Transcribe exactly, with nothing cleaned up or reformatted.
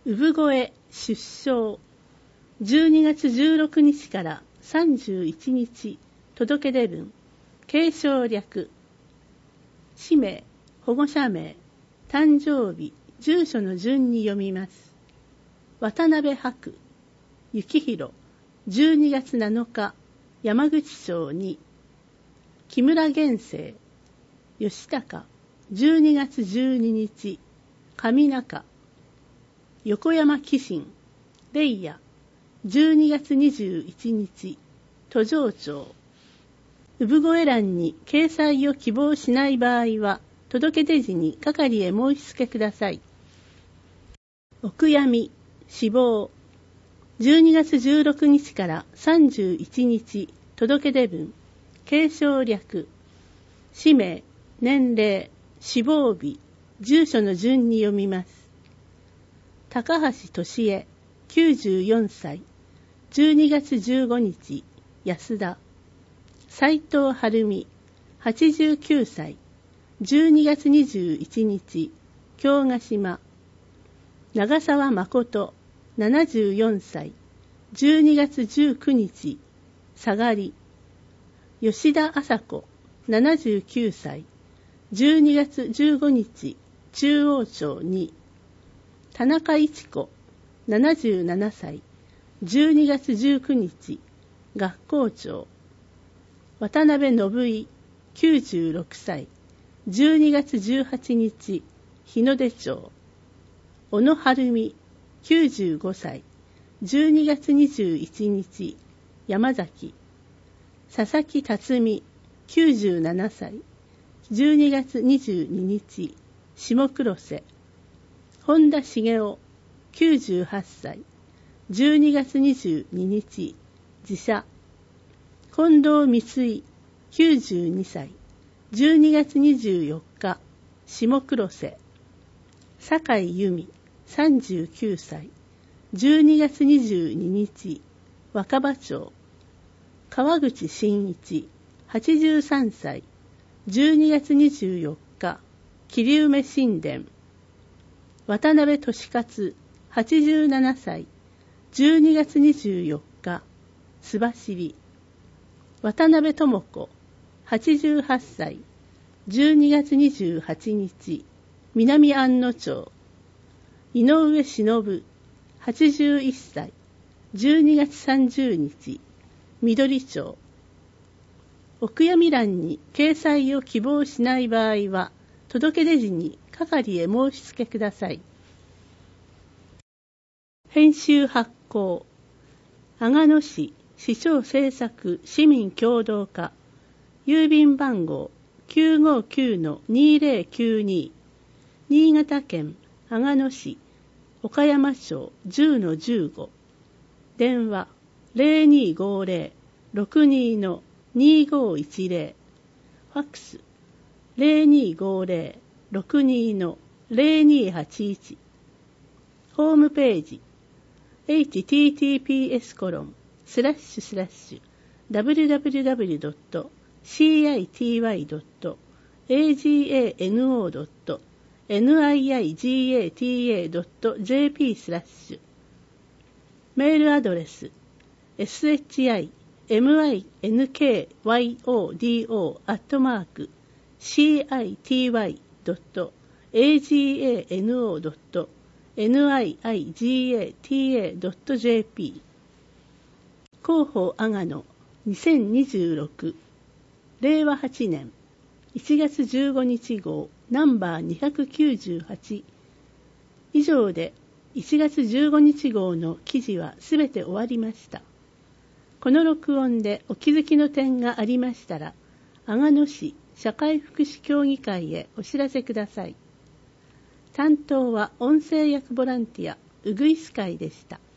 産声出生じゅうにがつじゅうろくにちからさんじゅういちにち届け出文継承略氏名保護者名誕生日住所の順に読みます。渡辺白幸宏じゅうにがつなのか山口町に木村玄生吉高じゅうにがつじゅうににち上中横山紀信霊也じゅうにがつにじゅういちにち途上町産声欄に掲載を希望しない場合は届け出時に係へ申し付けください。お悔やみ死亡じゅうにがつじゅうろくにちからさんじゅういちにち届け出文継承略氏名年齢死亡日住所の順に読みます。高橋俊恵きゅうじゅうよんさいじゅうにがつじゅうごにち安田斉藤晴美はちじゅうきゅうさいじゅうにがつにじゅういちにち京ヶ島長澤誠ななじゅうよんさいじゅうにがつじゅうくにち下がり吉田麻子ななじゅうきゅうさいじゅうにがつじゅうごにち中央町に田中一子ななじゅうななさいじゅうにがつじゅうくにち学校長渡辺信井きゅうじゅうろくさいじゅうにがつじゅうはちにち日の出町小野晴美きゅうじゅうごさいじゅうにがつにじゅういちにち山崎佐々木辰巳きゅうじゅうななさいじゅうにがつにじゅうににち下黒瀬本田茂雄きゅうじゅうはっさいじゅうにがつにじゅうににち自社近藤光井きゅうじゅうにさいじゅうにがつにじゅうよっか下黒瀬酒井由美さんじゅうきゅうさいじゅうにがつにじゅうににち若葉町川口真一はちじゅうさんさいじゅうにがつにじゅうよっか桐梅神殿渡辺俊勝はちじゅうななさいじゅうにがつにじゅうよっか須走渡辺智子はちじゅうはっさいじゅうにがつにじゅうはちにち南安野町井上忍はちじゅういっさいじゅうにがつさんじゅうにち緑町お悔やみ欄に掲載を希望しない場合は届け出時に係へ申し付けください。編集発行阿賀野市市長政策市民協働課郵便番号 きゅうごきゅうのにぜろきゅうに 新潟県阿賀野市岡山町 じゅうのじゅうご 電話 ゼロにごゼロ ろくに のにごいちゼロ ファックス ゼロにごゼロ ろくに のゼロにはちいちホームページ エイチティーティーピーエスコロンスラッシュスラッシュダブリュダブリュダブリュドットシーアイティーワイドットエージーエーエヌオードットエヌアイアイジーエーティーエードットジェーピー スラッシュメールアドレス エスエイチアイエムアイエヌケーワイオーディーオー アットマーク シーアイティーワイドットエージーエーエヌオードットエヌアイアイジーエーティーエードットジェーピー 広報阿賀野にせんにじゅうろくれいわはちねんいちがつじゅうごにち号ナンバーにひゃくきゅうじゅうはち以上でいちがつじゅうごにち号の記事はすべて終わりました。この録音でお気づきの点がありましたら、阿賀野市社会福祉協議会へお知らせください。担当は音声役ボランティアうぐいす会でした。